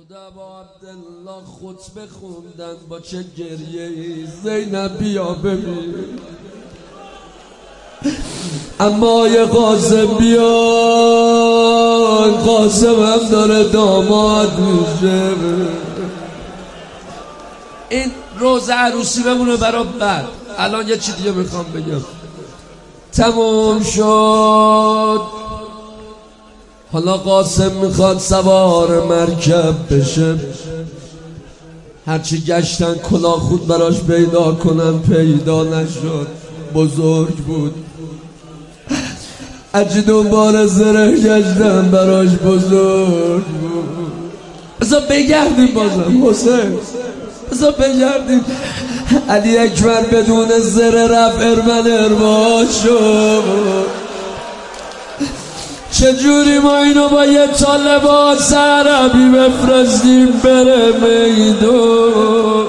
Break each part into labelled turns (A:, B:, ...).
A: خدا با عبدالله خطبه خوندن با چه گریه‌ای. زینب بیا ببین اما یه قاسم بیان، قاسم هم داره داماد میشه. این روزه عروسی بمونه برا بعد. الان یه چی دیگه میخوام بگم. تموم شد، حالا قاسم میخواد سوار مرکب بشه. هرچی گشتن کلاه خود براش پیدا کنن پیدا نشد، بزرگ بود. هرچی دنبال زره گشتن براش بزرگ بود. بذار بگردیم بازم حسین، بذار بگردیم. علی اکبر بدون زره رفت ارمن ارباز شد. چجوری ما اینو با یه تا لباس عربی بفرستیم بره میدون؟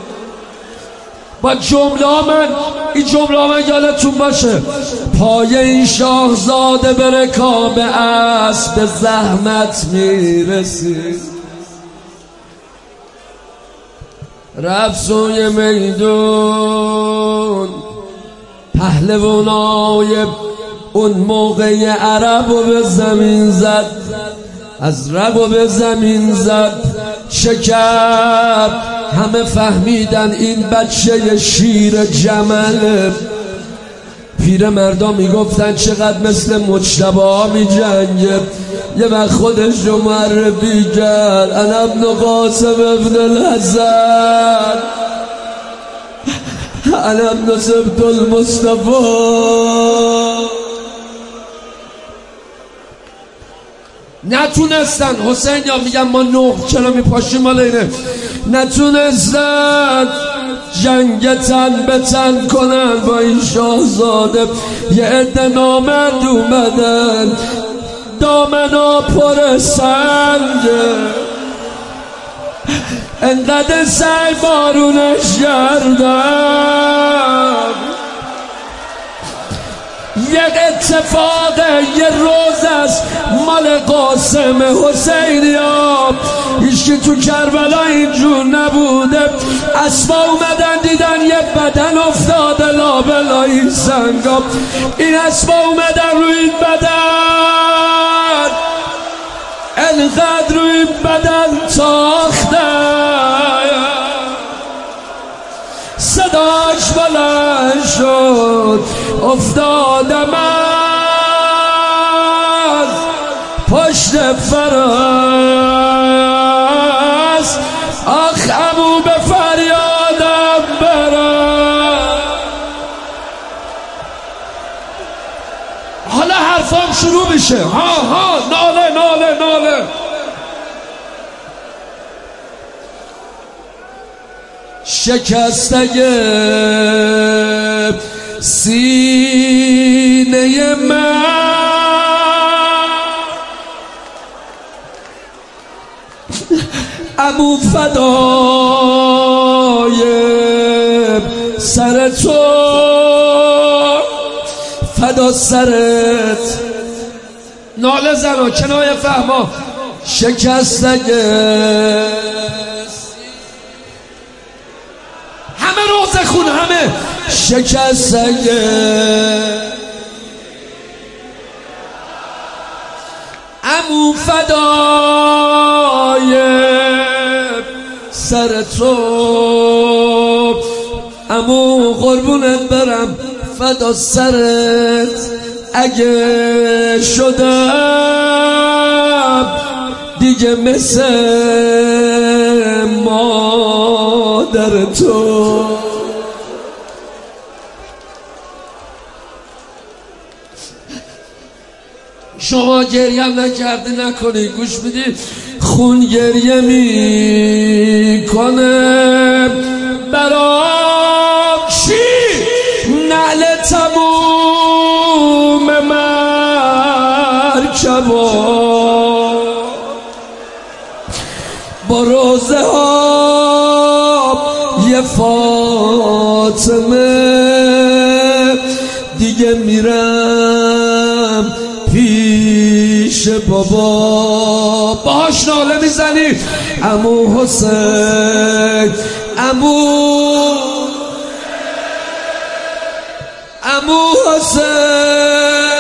A: با جمله من، این جمله من یادتون باشه. پای این شاهزاده به رکاب اسب زحمت میرسید. رفت سوی میدون، پهلوانای اون موقع عرب و به زمین زد، از رگ و به زمین زد. چه کرد؟ همه فهمیدن این بچه شیر جمله. پیر مردا میگفتن چقدر مثل مجتبی میجنگه. یه وقت خودش رو معرفی کرد، انا ابن قاسم ابن الحسن، انا ابن سبط المصطفى. نتونستن حسین یا میگم ما 9 چرا میپاشیم مال اینه. نتونستن جنگ تن به تن کنن با این شاهزاده. یه عده نامرد اومدن، دامنا پر سنگه، انقدر سعی بارونش کردن. یک اتفاق یه روز است مال قاسم حسینیاب. هیچکی تو کربلا اینجور نبوده. اسبا اومدن دیدن یه بدن افتاده لابلای سنگا. این اسبا اومدن روی این بدن، انقدر روی این بدن تاختن، صداش بلند شد افتادم از پشت فرس. آخ عمو به فریادم برم. حالا حرفام شروع میشه. ها ناله ناله ناله. شکسته سینه من، عمو فدای سر تو، فدا سرت. ناله زن و کنایه فهما. شکسته همه روزه خون، همه شکسته عمو فدای سر تو، عمو قربونت برم فدا سرت. اگه شدم دیگه مثل مادر تو. شما گریه نکردی نکنی، گوش میدی خون گریه میکنه برام. چی؟ نعل تموم مرکبا با روزه ها یه فاطمه. دیگه میرم پیش پیش بابا باهاش ناله میزنی عمو حسین عمو حسین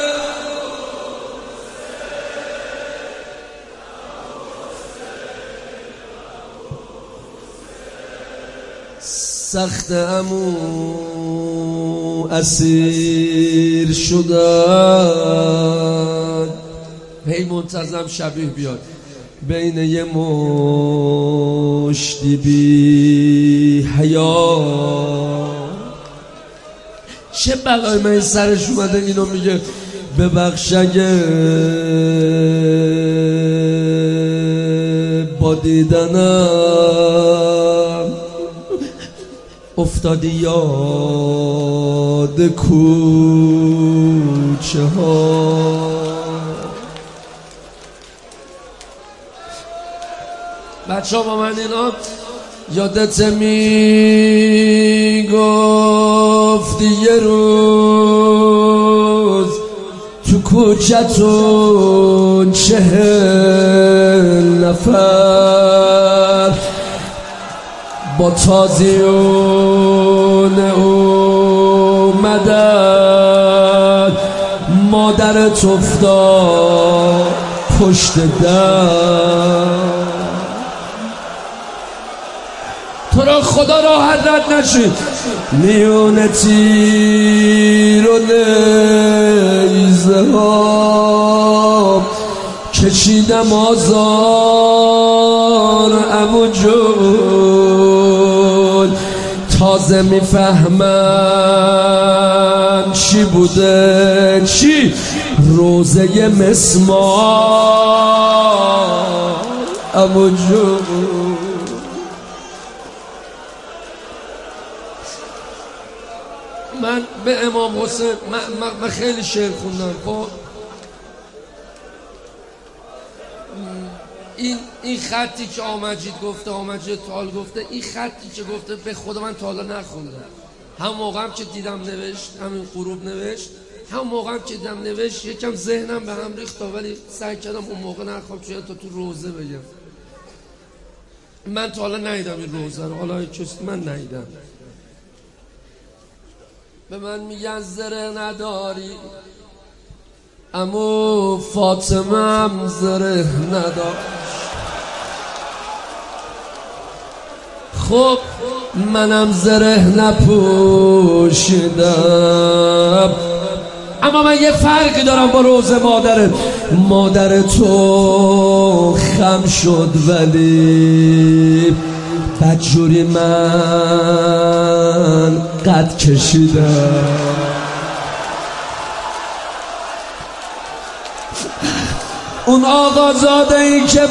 A: سخت عمو اسیر شدن هی منتظم شبیه بیاد بین یه مشتی بی حیا چه بلای من سرش اومده اینو میگه ببخش اگه با دیدنم افتادی یاد کوچه ها بچه ها با من اینا یادت میگفتی یه روز تو کوچتون 40 نفر با تازیون اومدن مادرت افتاد پشت در تو را خدا راحت رد نشید میون تیر و نیزه ها کشیدم آزار عمو جون تازه میفهمم چی بوده چی روزه مسمار عمو جون من به امام حسین من خیلی شعر خوندم خب این خطی که آمجید گفته آمجید تال گفته این خطی که گفته به خود من تا حالا نخوندم هم موقعم که دیدم نوشت همین غروب نوشت هم موقعم که دیدم نوشت یکم ذهنم به هم ریخت ولی سعی کردم اون موقع نخوام چون تا تو روزه بگم من تا حالا ندیدم این روزه رو حالا کسی من ندیدم به من میگن زره نداری عمو فاطمه هم زره نداشت خب منم زره نپوشیدم اما من یه فرقی دارم با روزه مادر تو خم شد ولی بدجوری من قد کشیدم اون آقازاده ای که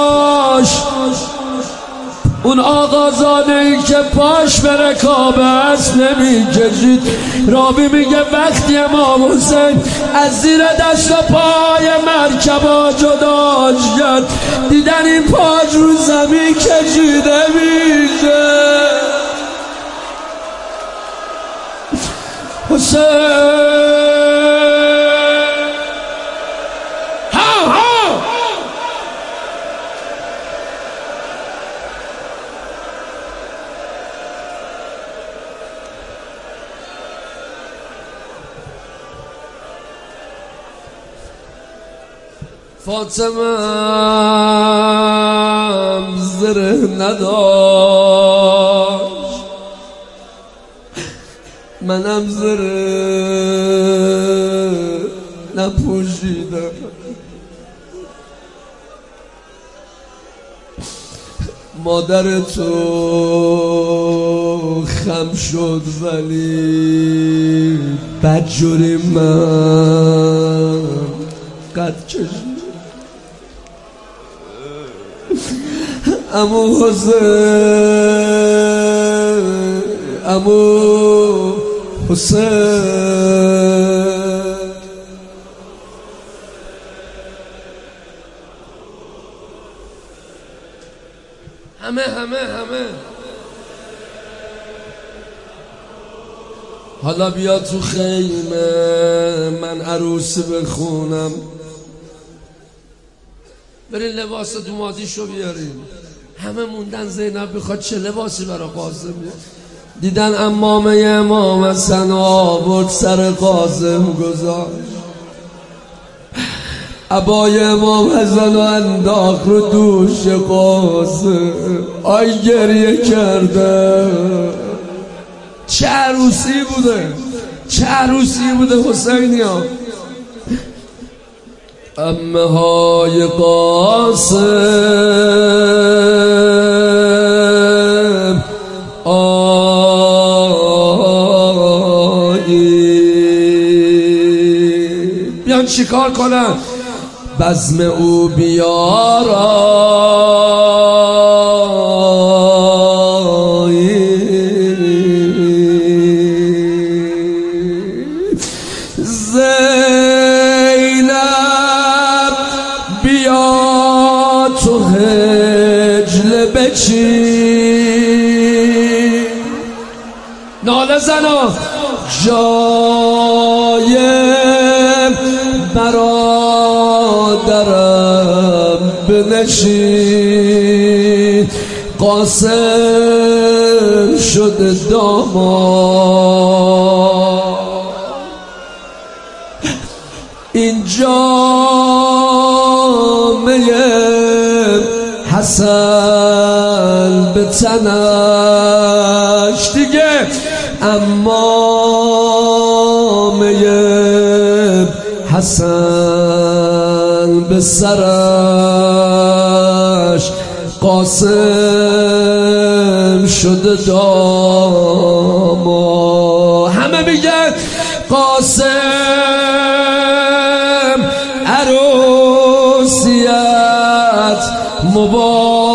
A: پاش به رکاب است نمیکشید رابی میگه وقتی امام حسین از زیر دست و پای مرکبا جداش کرد دیدن این پاش رو زمین کشیده میشه حسین فاطمه زره نداشت منم زره نپوشیدم مادر تو خم شد ولی بدجوری من قد کشید عمو حسین همه حالا بیا تو خیمه من عروسی بخونم برین لباس دوماتیشو بیارین. همه موندن زینب بخواد چه لباسی برای قاسم بیاره. دیدن عمامه امام حسن آورد سر قاسم گذاشت، عبای امام حسن رو انداخت رو دوش قاسم. آی گریه کرده. چه عروسی بوده، چه عروسی بوده حسینی ها. عمه های قاسم بیان چیکار کنن؟ بزم او بیارای، زینب بیا تو هجل بچین، ناله زنا جای برادرم بنشین. قاسم شده داماد، این جامعه حسن به تنش دیگه، امامه حسن به سرش. قاسم شده داماد. همه میگن قاسم عروسیت مبارک.